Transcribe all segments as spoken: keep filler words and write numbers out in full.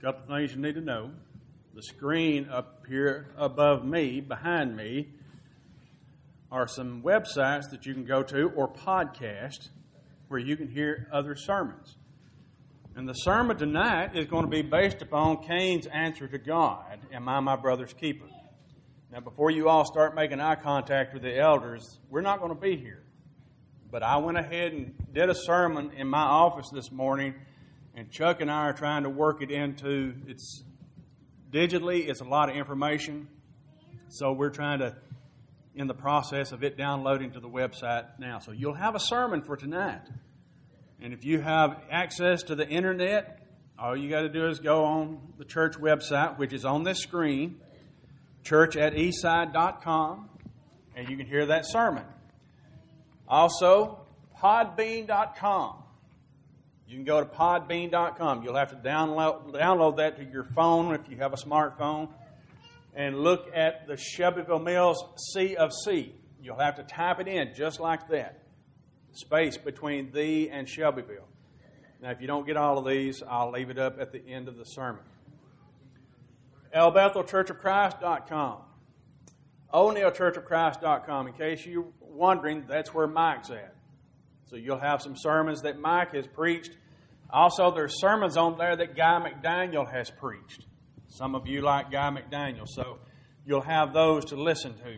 A couple of things you need to know. The screen up here above me, behind me, are some websites that you can go to or podcast where you can hear other sermons. And the sermon tonight is going to be based upon Cain's answer to God, "Am I my brother's keeper?" Now, before you all start making eye contact with the elders, we're not going to be here. But I went ahead and did a sermon in my office this morning, and Chuck and I are trying to work it into, it's digitally, it's a lot of information. So we're trying to, in the process of it downloading to the website now. So you'll have a sermon for tonight. And if you have access to the internet, all you got to do is go on the church website, which is on this screen, church at eastside dot com, and you can hear that sermon. Also, podbean dot com. You can go to podbean dot com. You'll have to download, download that to your phone if you have a smartphone and look at the Shelbyville Mills C of C. You'll have to type it in just like that. Space between thee and Shelbyville. Now, if you don't get all of these, I'll leave it up at the end of the sermon. El Bethel Church of Christ dot com. O'Neill Church of Christ dot com. In case you're wondering, that's where Mike's at. So you'll have some sermons that Mike has preached. Also, there's sermons on there that Guy McDaniel has preached. Some of you like Guy McDaniel, so you'll have those to listen to.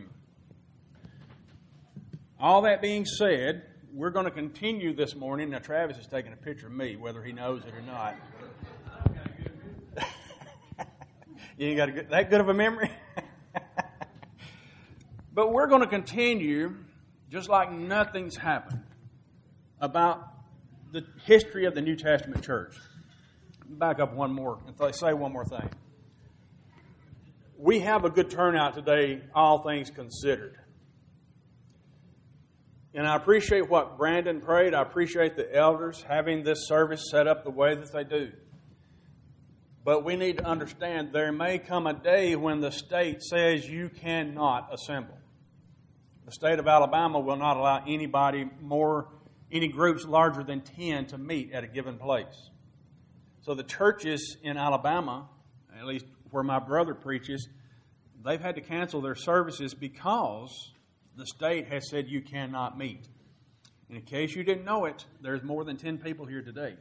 All that being said, we're going to continue this morning. Now, Travis is taking a picture of me, whether he knows it or not. You ain't got a good, that good of a memory? But we're going to continue, just like nothing's happened, about the history of the New Testament church. Back up one more and say one more thing. We have a good turnout today, all things considered. And I appreciate what Brandon prayed. I appreciate the elders having this service set up the way that they do. But we need to understand there may come a day when the state says you cannot assemble. The state of Alabama will not allow anybody more, any groups larger than ten to meet at a given place. So the churches in Alabama, at least where my brother preaches, they've had to cancel their services because the state has said you cannot meet. And in case you didn't know it, there's more than ten people here today.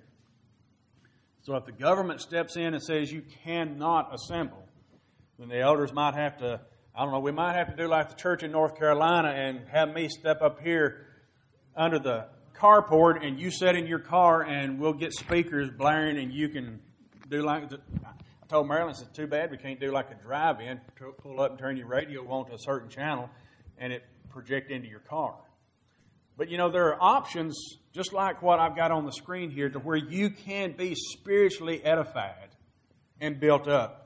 So if the government steps in and says you cannot assemble, then the elders might have to, I don't know, we might have to do like the church in North Carolina and have me step up here under the carport and you sit in your car and we'll get speakers blaring and you can do like, the, I told Marilyn, it's too bad we can't do like a drive-in, pull up and turn your radio on to a certain channel and it project into your car. But, you know, there are options, just like what I've got on the screen here, to where you can be spiritually edified and built up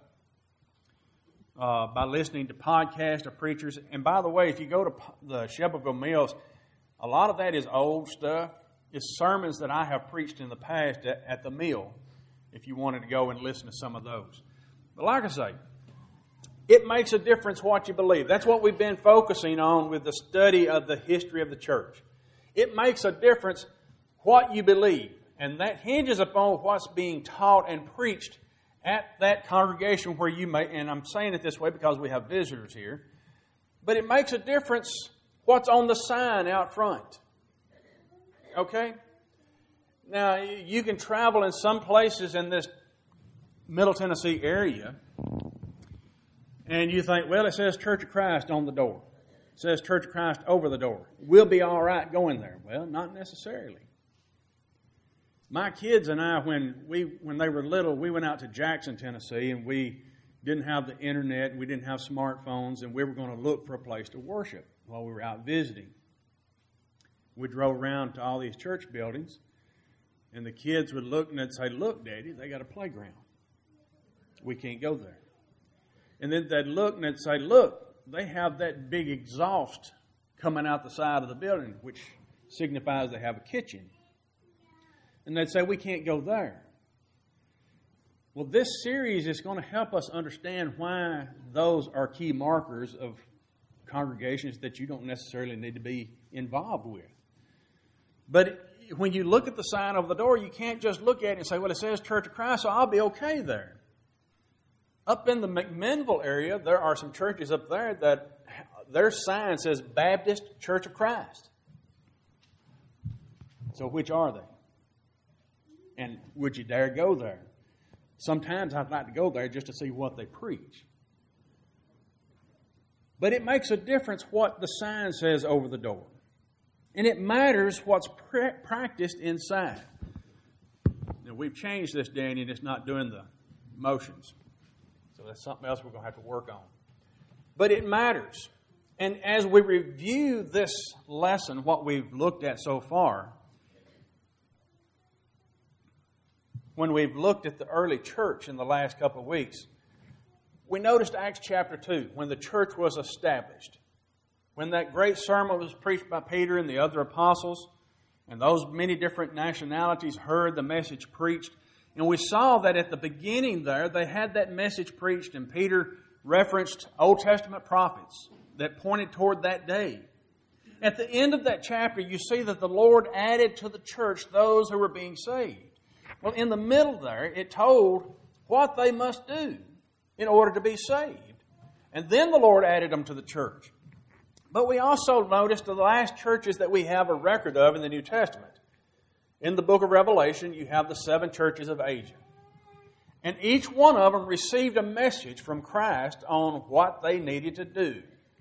uh, by listening to podcasts of preachers. And by the way, if you go to the Shelbyville Mills, a lot of that is old stuff. It's sermons that I have preached in the past at, at the mill, if you wanted to go and listen to some of those. But like I say, it makes a difference what you believe. That's what we've been focusing on with the study of the history of the church. It makes a difference what you believe. And that hinges upon what's being taught and preached at that congregation where you may, and I'm saying it this way because we have visitors here, but it makes a difference what's on the sign out front. Okay? Now, you can travel in some places in this Middle Tennessee area, and you think, well, it says Church of Christ on the door. It says Church of Christ over the door. We'll be all right going there. Well, not necessarily. My kids and I, when we when they were little, we went out to Jackson, Tennessee, and we didn't have the internet, we didn't have smartphones, and we were going to look for a place to worship while we were out visiting. We drove around to all these church buildings, and the kids would look and they'd say, "Look, Daddy, they got a playground. We can't go there." And then they'd look and they'd say, "Look, they have that big exhaust coming out the side of the building, which signifies they have a kitchen." And they'd say, "We can't go there." Well, this series is going to help us understand why those are key markers of congregations that you don't necessarily need to be involved with. But when you look at the sign over the door, you can't just look at it and say, "Well, it says Church of Christ, so I'll be okay there." Up in the McMinnville area, there are some churches up there that their sign says Baptist Church of Christ. So which are they? And would you dare go there? Sometimes I'd like to go there just to see what they preach. But it makes a difference what the sign says over the door. And it matters what's pra- practiced inside. Now, we've changed this, Danny, and it's not doing the motions. So that's something else we're going to have to work on. But it matters. And as we review this lesson, what we've looked at so far, when we've looked at the early church in the last couple of weeks, we noticed Acts chapter two, when the church was established. When that great sermon was preached by Peter and the other apostles, and those many different nationalities heard the message preached. And we saw that at the beginning there, they had that message preached, and Peter referenced Old Testament prophets that pointed toward that day. At the end of that chapter, you see that the Lord added to the church those who were being saved. Well, in the middle there, it told what they must do in order to be saved. And then the Lord added them to the church. But we also noticed the last churches that we have a record of in the New Testament. In the book of Revelation, you have the seven churches of Asia. And each one of them received a message from Christ on what they needed to do.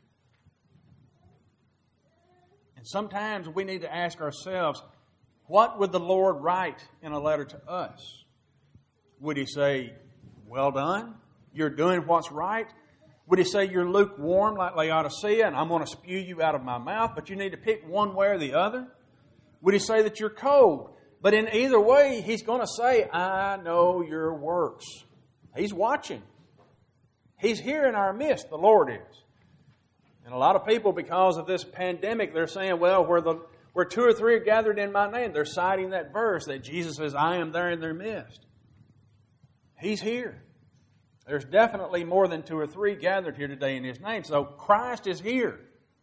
And sometimes we need to ask ourselves, what would the Lord write in a letter to us? Would He say, well done, you're doing what's right? Would He say you're lukewarm like Laodicea and I'm going to spew you out of my mouth, but you need to pick one way or the other? Would He say that you're cold? But in either way, He's going to say, I know your works. He's watching. He's here in our midst, the Lord is. And a lot of people, because of this pandemic, they're saying, well, where, the, where two or three are gathered in my name, they're citing that verse that Jesus says, I am there in their midst. He's here. There's definitely more than two or three gathered here today in His name. So Christ is here.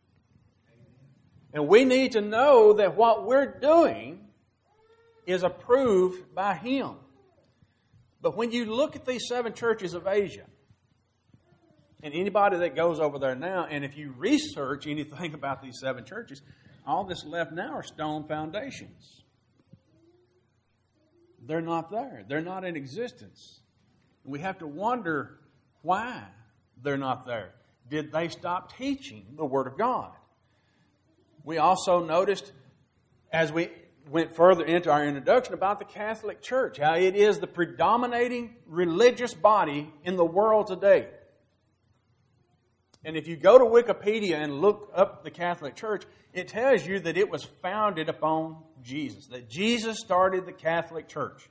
And we need to know that what we're doing is approved by Him. But when you look at these seven churches of Asia, and anybody that goes over there now, and if you research anything about these seven churches, all that's left now are stone foundations. They're not there. They're not in existence. We have to wonder why they're not there. Did they stop teaching the Word of God? We also noticed, as we went further into our introduction, about the Catholic Church, how it is the predominating religious body in the world today. And if you go to Wikipedia and look up the Catholic Church, it tells you that it was founded upon Jesus, that Jesus started the Catholic Church.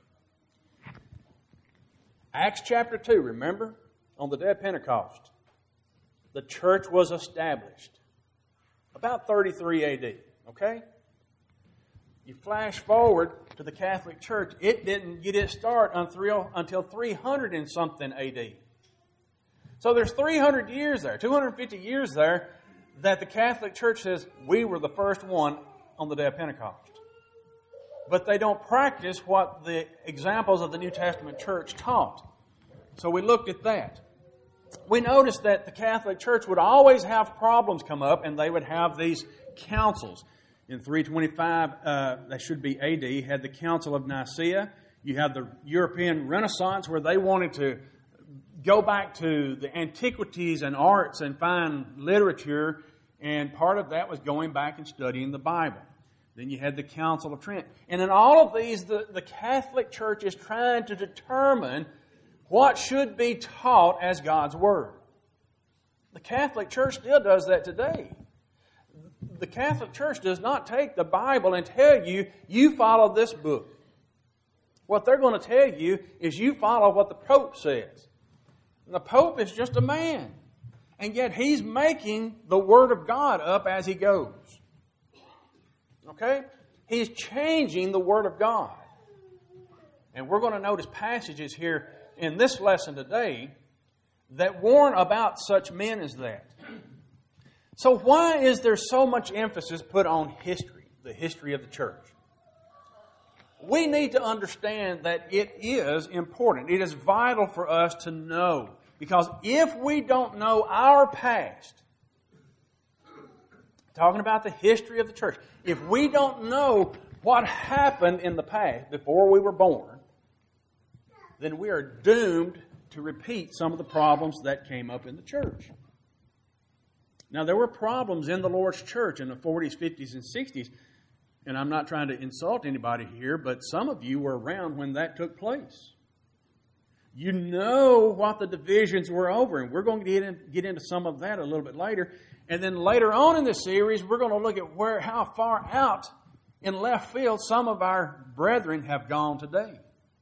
Acts chapter two, remember? On the day of Pentecost, the church was established. About thirty-three A D, okay? You flash forward to the Catholic Church, it didn't get its start until three hundred and something A D. So there's three hundred years there, two hundred fifty years there, that the Catholic Church says, we were the first one on the day of Pentecost. But they don't practice what the examples of the New Testament church taught. So we looked at that. We noticed that the Catholic Church would always have problems come up, and they would have these councils. In three twenty-five, uh, that should be A D, had the Council of Nicaea. You have the European Renaissance, where they wanted to go back to the antiquities and arts and find literature, and part of that was going back and studying the Bible. Then you had the Council of Trent. And in all of these, the, the Catholic Church is trying to determine what should be taught as God's Word. The Catholic Church still does that today. The Catholic Church does not take the Bible and tell you, you follow this book. What they're going to tell you is you follow what the Pope says. And the Pope is just a man. And yet he's making the Word of God up as he goes. Okay? He's changing the Word of God. And we're going to notice passages here in this lesson today that warn about such men as that. So why is there so much emphasis put on history, the history of the church? We need to understand that it is important. It is vital for us to know, Because if we don't know our past, talking about the history of the church, if we don't know what happened in the past before we were born, then we are doomed to repeat some of the problems that came up in the church. Now, there were problems in the Lord's church in the forties, fifties, and sixties, and I'm not trying to insult anybody here, but some of you were around when that took place. You know what the divisions were over, and we're going to get, in, get into some of that a little bit later. And then later on in this series, we're going to look at where, how far out in left field some of our brethren have gone today.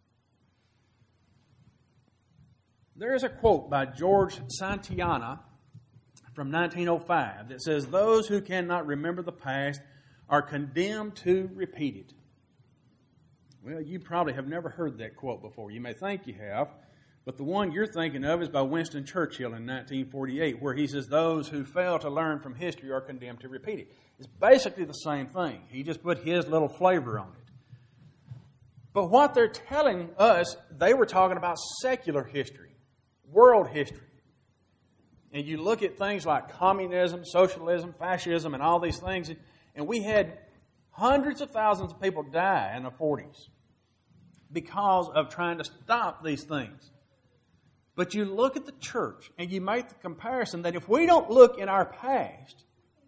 There is a quote by George Santayana from nineteen oh five that says, "Those who cannot remember the past are condemned to repeat it." Well, you probably have never heard that quote before. You may think you have, but the one you're thinking of is by Winston Churchill in nineteen forty-eight, where he says, "Those who fail to learn from history are condemned to repeat it." It's basically the same thing. He just put his little flavor on it. But what they're telling us, they were talking about secular history, world history. And you look at things like communism, socialism, fascism, and all these things, and we had hundreds of thousands of people die in the forties because of trying to stop these things. But you look at the church and you make the comparison that if we don't look in our past,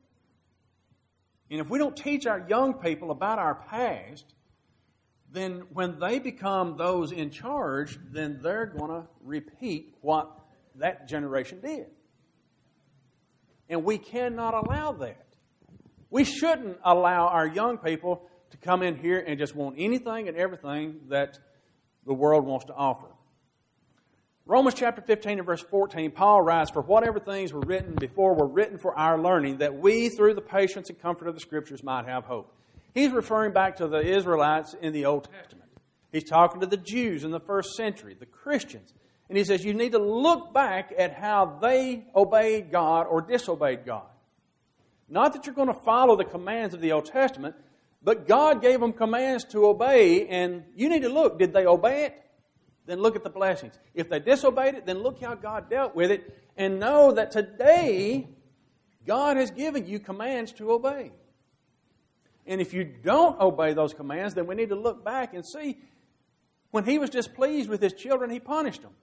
and if we don't teach our young people about our past, then when they become those in charge, then they're going to repeat what that generation did. And we cannot allow that. We shouldn't allow our young people to come in here and just want anything and everything that the world wants to offer. Romans chapter fifteen and verse fourteen, Paul writes, "For whatever things were written before were written for our learning, that we, through the patience and comfort of the Scriptures, might have hope." He's referring back to the Israelites in the Old Testament. He's talking to the Jews in the first century, the Christians. And he says you need to look back at how they obeyed God or disobeyed God. Not that you're going to follow the commands of the Old Testament, but God gave them commands to obey, and you need to look. Did they obey it? Then look at the blessings. If they disobeyed it, then look how God dealt with it, and know that today God has given you commands to obey. And if you don't obey those commands, then we need to look back and see when He was displeased with His children, He punished them.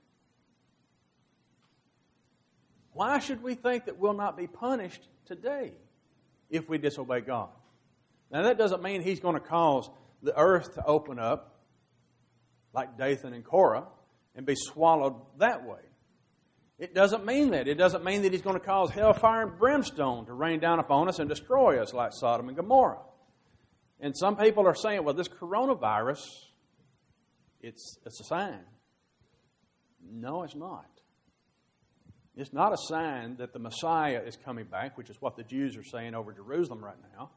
Why should we think that we'll not be punished today if we disobey God? Now, that doesn't mean He's going to cause the earth to open up like Dathan and Korah and be swallowed that way. It doesn't mean that. It doesn't mean that He's going to cause hellfire and brimstone to rain down upon us and destroy us like Sodom and Gomorrah. And some people are saying, well, this coronavirus, it's, it's a sign. No, it's not. It's not a sign that the Messiah is coming back, which is what the Jews are saying over Jerusalem right now.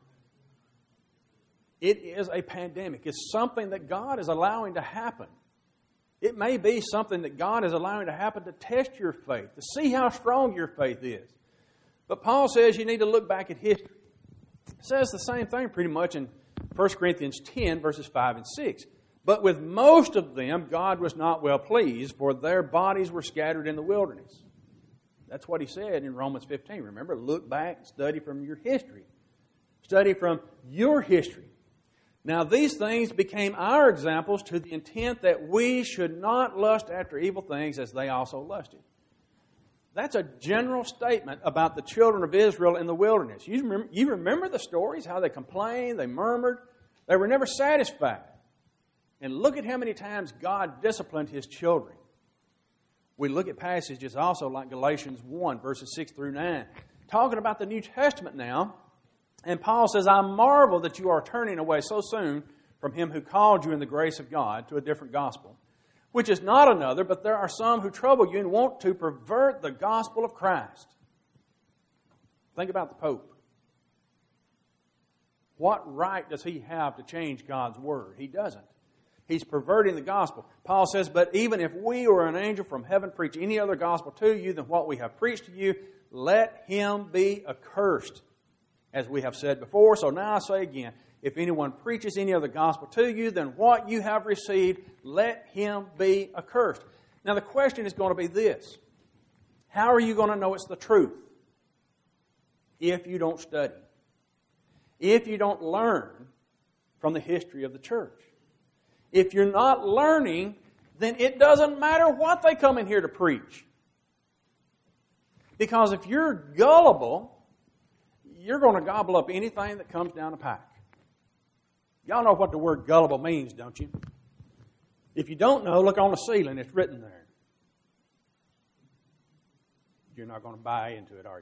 It is a pandemic. It's something that God is allowing to happen. It may be something that God is allowing to happen to test your faith, to see how strong your faith is. But Paul says you need to look back at history. It says the same thing pretty much in First Corinthians ten, verses five and six. "But with most of them God was not well pleased, for their bodies were scattered in the wilderness." That's what he said in Romans fifteen. Remember, look back, study from your history. Study from your history. "Now these things became our examples to the intent that we should not lust after evil things as they also lusted." That's a general statement about the children of Israel in the wilderness. You remember, you remember the stories, how they complained, they murmured. They were never satisfied. And look at how many times God disciplined His children. We look at passages also like Galatians one, verses six through nine, talking about the New Testament now. And Paul says, "I marvel that you are turning away so soon from Him who called you in the grace of God to a different gospel, which is not another, but there are some who trouble you and want to pervert the gospel of Christ." Think about the Pope. What right does he have to change God's word? He doesn't. He's perverting the gospel. Paul says, "But even if we or an angel from heaven preach any other gospel to you than what we have preached to you, let him be accursed, as we have said before. So now I say again, if anyone preaches any other gospel to you than what you have received, let him be accursed." Now the question is going to be this. How are you going to know it's the truth? If you don't study. If you don't learn from the history of the church. If you're not learning, then it doesn't matter what they come in here to preach. Because if you're gullible, you're going to gobble up anything that comes down the pike. Y'all know what the word gullible means, don't you? If you don't know, look on the ceiling. It's written there. You're not going to buy into it, are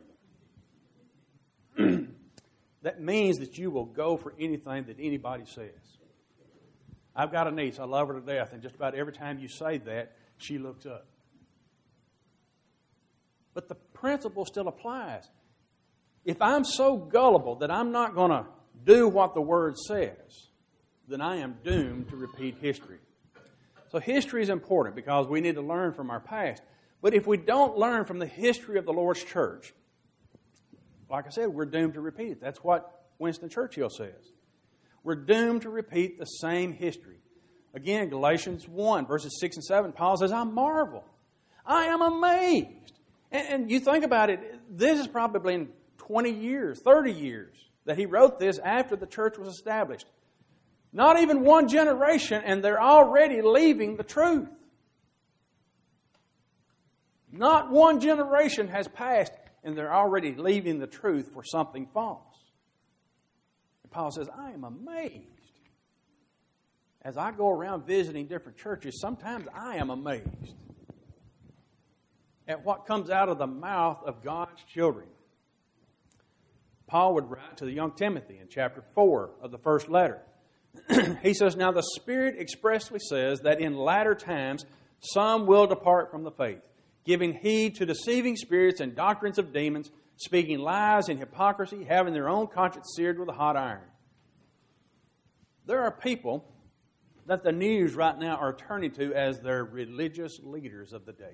you? That means that you will go for anything that anybody says. I've got a niece. I love her to death. And just about every time you say that, she looks up. But the principle still applies. If I'm so gullible that I'm not going to do what the Word says, then I am doomed to repeat history. So history is important because we need to learn from our past. But if we don't learn from the history of the Lord's church, like I said, we're doomed to repeat it. That's what Winston Churchill says. We're doomed to repeat the same history. Again, Galatians one, verses six and seven, Paul says, I marvel. I am amazed. And, and you think about it, this is probably in twenty years, thirty years that he wrote this after the church was established. Not even one generation, and they're already leaving the truth. Not one generation has passed, and they're already leaving the truth for something false. And Paul says, I am amazed. As I go around visiting different churches, sometimes I am amazed at what comes out of the mouth of God's children. Paul would write to the young Timothy in chapter four of the first letter. He says, Now the Spirit expressly says that in latter times some will depart from the faith, giving heed to deceiving spirits and doctrines of demons, speaking lies and hypocrisy, having their own conscience seared with a hot iron. There are people that the news right now are turning to as their religious leaders of the day.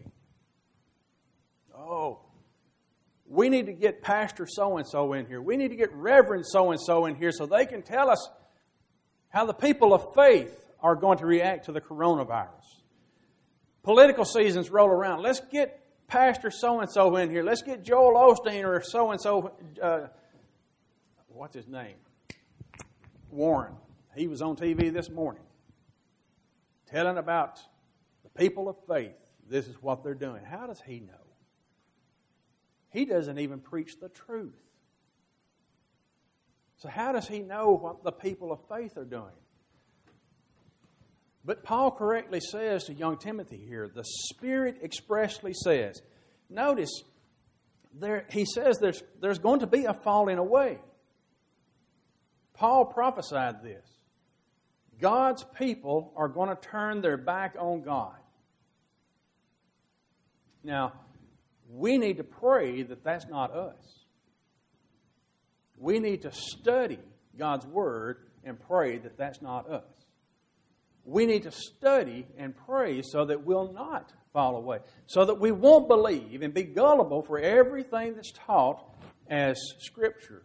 Oh, we need to get Pastor so-and-so in here. We need to get Reverend so-and-so in here so they can tell us how the people of faith are going to react to the coronavirus. Political seasons roll around. Let's get Pastor so-and-so in here. Let's get Joel Osteen or so-and-so. Uh, what's his name? Warren. He was on T V this morning telling about the people of faith. This is what they're doing. How does he know? He doesn't even preach the truth. So how does he know what the people of faith are doing? But Paul correctly says to young Timothy here, the Spirit expressly says, notice, there, he says there's, there's going to be a falling away. Paul prophesied this. God's people are going to turn their back on God. Now, we need to pray that that's not us. We need to study God's Word and pray that that's not us. We need to study and pray so that we'll not fall away, so that we won't believe and be gullible for everything that's taught as Scripture.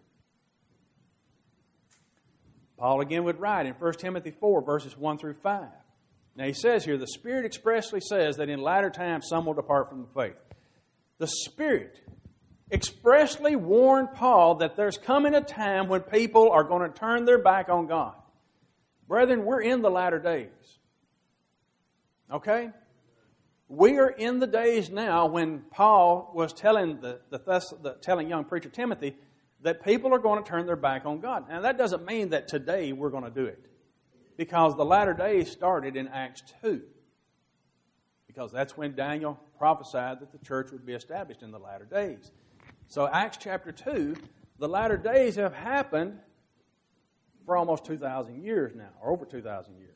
Paul again would write in First Timothy four, verses one through five. Now he says here, the Spirit expressly says that in latter times some will depart from the faith. The Spirit expressly warned Paul that there's coming a time when people are going to turn their back on God. Brethren, we're in the latter days. Okay? We are in the days now when Paul was telling the, the, the telling young preacher Timothy that people are going to turn their back on God. Now that doesn't mean that today we're going to do it. Because the latter days started in Acts two. Because that's when Daniel prophesied that the church would be established in the latter days. So Acts chapter two, the latter days have happened for almost two thousand years now, or over two thousand years.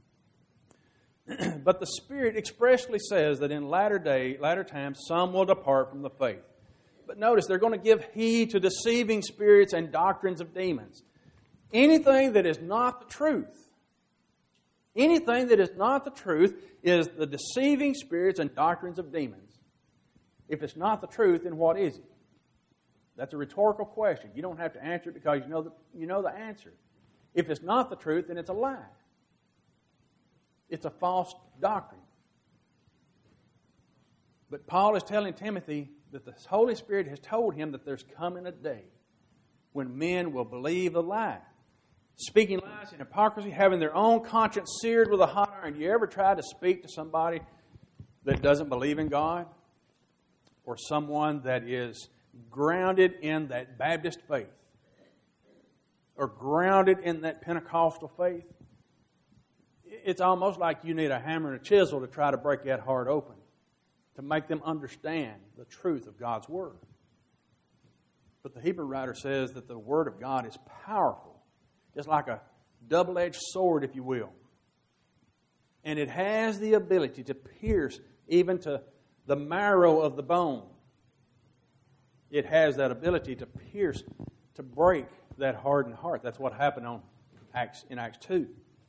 But the Spirit expressly says that in latter day, latter times, some will depart from the faith. But notice, they're going to give heed to deceiving spirits and doctrines of demons. Anything that is not the truth, anything that is not the truth is the deceiving spirits and doctrines of demons. If it's not the truth, then what is it? That's a rhetorical question. You don't have to answer it because you know the, you know the answer. If it's not the truth, then it's a lie. It's a false doctrine. But Paul is telling Timothy, that the Holy Spirit has told him that there's coming a day when men will believe a lie. Speaking lies and hypocrisy, having their own conscience seared with a hot iron. You ever try to speak to somebody that doesn't believe in God? Or someone that is grounded in that Baptist faith? Or grounded in that Pentecostal faith? It's almost like you need a hammer and a chisel to try to break that heart open, to make them understand the truth of God's Word. But the Hebrew writer says that the Word of God is powerful, just like a double-edged sword, if you will. And it has the ability to pierce even to the marrow of the bone. It has that ability to pierce, to break that hardened heart. That's what happened on Acts, in Acts two.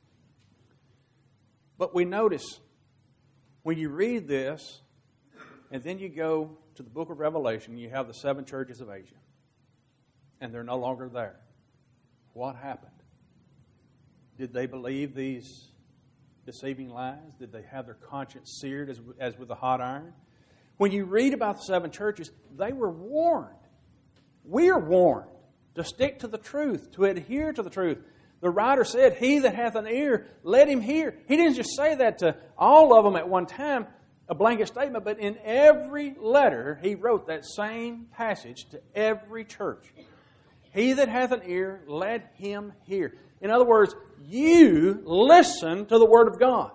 But we notice when you read this, and then you go to the book of Revelation, you have the seven churches of Asia. And they're no longer there. What happened? Did they believe these deceiving lies? Did they have their conscience seared as, as with a hot iron? When you read about the seven churches, they were warned. We are warned to stick to the truth, to adhere to the truth. The writer said, he that hath an ear, let him hear. He didn't just say that to all of them at one time, a blanket statement, but in every letter he wrote that same passage to every church. He that hath an ear, let him hear. In other words, you listen to the Word of God.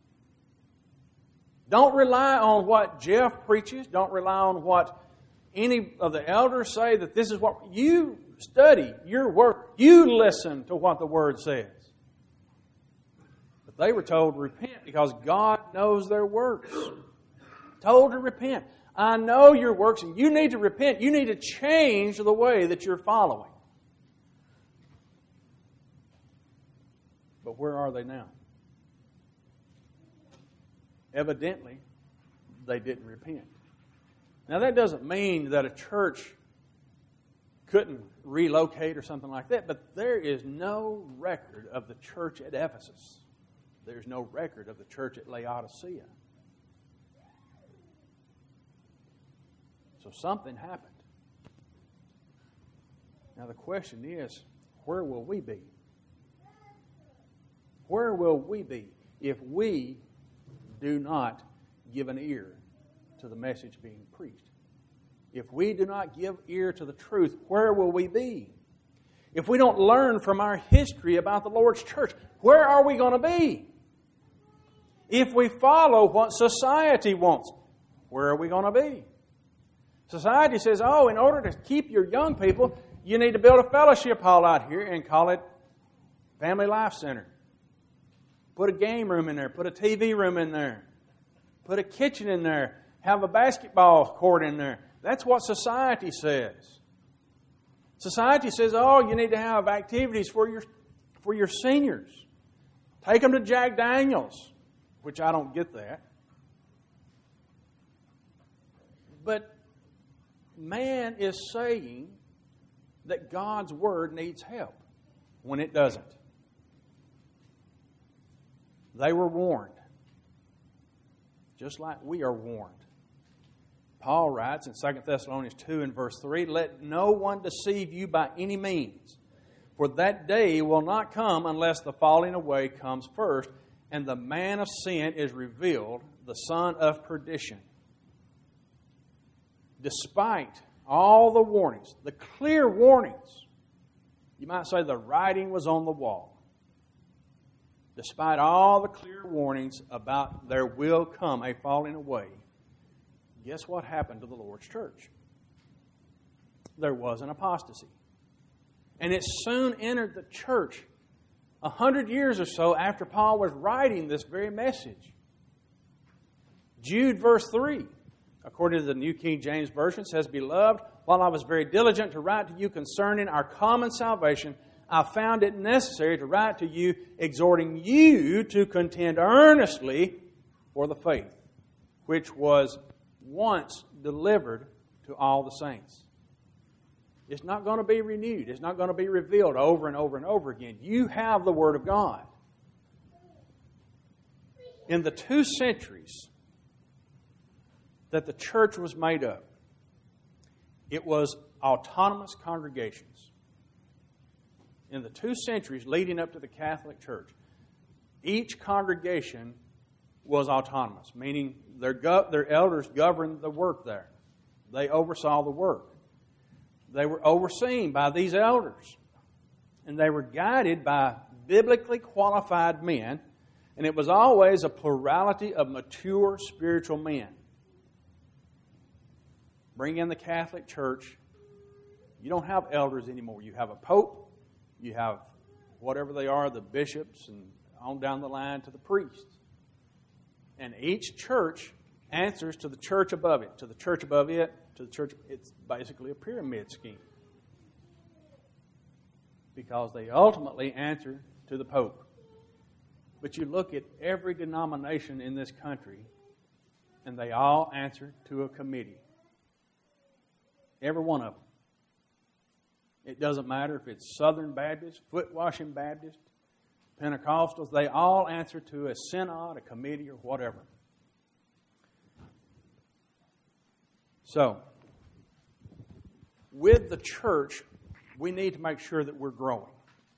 Don't rely on what Jeff preaches. Don't rely on what any of the elders say that this is what you study your Word. You listen to what the Word says. But they were told to repent because God knows their works. Told to repent. I know your works and you need to repent. You need to change the way that you're following. But where are they now? Evidently, they didn't repent. Now that doesn't mean that a church couldn't relocate or something like that, but there is no record of the church at Ephesus. There's no record of the church at Laodicea. So something happened. Now the question is, where will we be? Where will we be if we do not give an ear to the message being preached? If we do not give ear to the truth, where will we be? If we don't learn from our history about the Lord's church, where are we going to be? If we follow what society wants, where are we going to be? Society says, oh, in order to keep your young people, you need to build a fellowship hall out here and call it Family Life Center. Put a game room in there. Put a T V room in there. Put a kitchen in there. Have a basketball court in there. That's what society says. Society says, oh, you need to have activities for your, for your seniors. Take them to Jack Daniels, which I don't get that. But man is saying that God's Word needs help when it doesn't. They were warned, just like we are warned. Paul writes in Second Thessalonians two and verse three, let no one deceive you by any means, for that day will not come unless the falling away comes first, and the man of sin is revealed, the son of perdition. Despite all the warnings, the clear warnings, you might say the writing was on the wall. Despite all the clear warnings about there will come a falling away, guess what happened to the Lord's church? There was an apostasy. And it soon entered the church a hundred years or so after Paul was writing this very message. Jude verse three, according to the New King James Version, says, Beloved, while I was very diligent to write to you concerning our common salvation, I found it necessary to write to you, exhorting you to contend earnestly for the faith, which was once delivered to all the saints. It's not going to be renewed. It's not going to be revealed over and over and over again. You have the Word of God. In the two centuries that the church was made up, It was autonomous congregations. In the two centuries leading up to the Catholic Church, each congregation was autonomous, meaning their, go- their elders governed the work there. They oversaw the work. They were overseen by these elders. And they were guided by biblically qualified men, and it was always a plurality of mature spiritual men. Bring in the Catholic Church, you don't have elders anymore. You have a pope, you have whatever they are, the bishops, and on down the line to the priests. And each church answers to the church above it, to the church above it, to the church. It's basically a pyramid scheme. Because they ultimately answer to the Pope. But you look at every denomination in this country, and they all answer to a committee. Every one of them. It doesn't matter if it's Southern Baptist, Foot-washing Baptist, Pentecostals, they all answer to a synod, a committee, or whatever. So, with the church, we need to make sure that we're growing.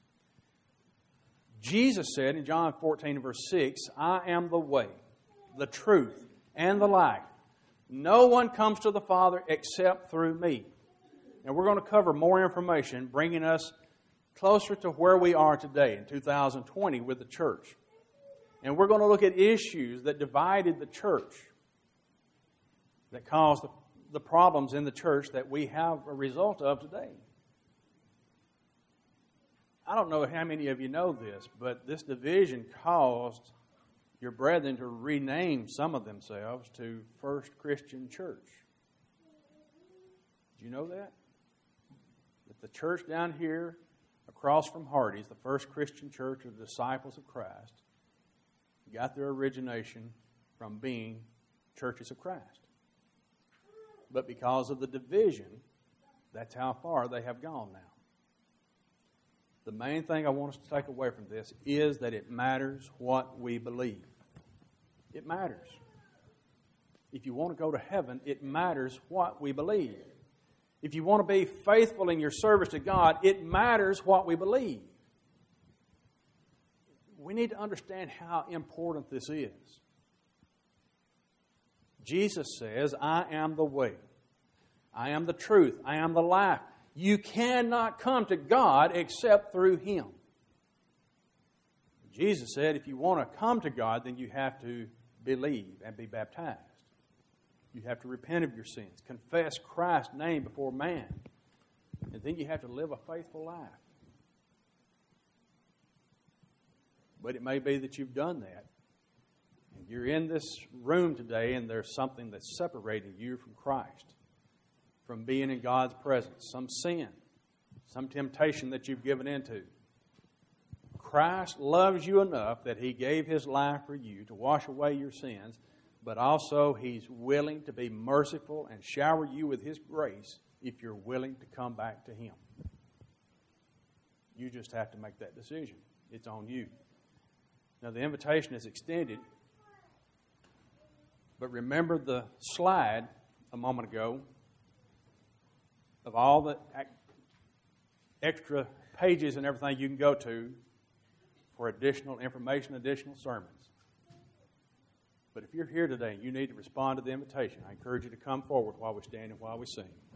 Jesus said in John fourteen, verse six, I am the way, the truth, and the life. No one comes to the Father except through me. And we're going to cover more information, bringing us closer to where we are today in two thousand twenty with the church. And we're going to look at issues that divided the church, that caused the, the problems in the church that we have a result of today. I don't know how many of you know this, but this division caused your brethren to rename some of themselves to First Christian Church. Did you know that? That the church down here across from Hardy's, the First Christian Church of the Disciples of Christ, got their origination from being churches of Christ. But because of the division, that's how far they have gone now. The main thing I want us to take away from this is that it matters what we believe. It matters. If you want to go to heaven, it matters what we believe. If you want to be faithful in your service to God, it matters what we believe. We need to understand how important this is. Jesus says, I am the way. I am the truth. I am the life. You cannot come to God except through Him. Jesus said, if you want to come to God, then you have to believe and be baptized. You have to repent of your sins, confess Christ's name before man, and then you have to live a faithful life. But it may be that you've done that, and you're in this room today, and there's something that's separating you from Christ, from being in God's presence, some sin, some temptation that you've given into. Christ loves you enough that He gave His life for you to wash away your sins, but also He's willing to be merciful and shower you with His grace if you're willing to come back to Him. You just have to make that decision. It's on you. Now, the invitation is extended, but remember the slide a moment ago of all the extra pages and everything you can go to for additional information, additional sermons. But if you're here today and you need to respond to the invitation, I encourage you to come forward while we stand and while we sing.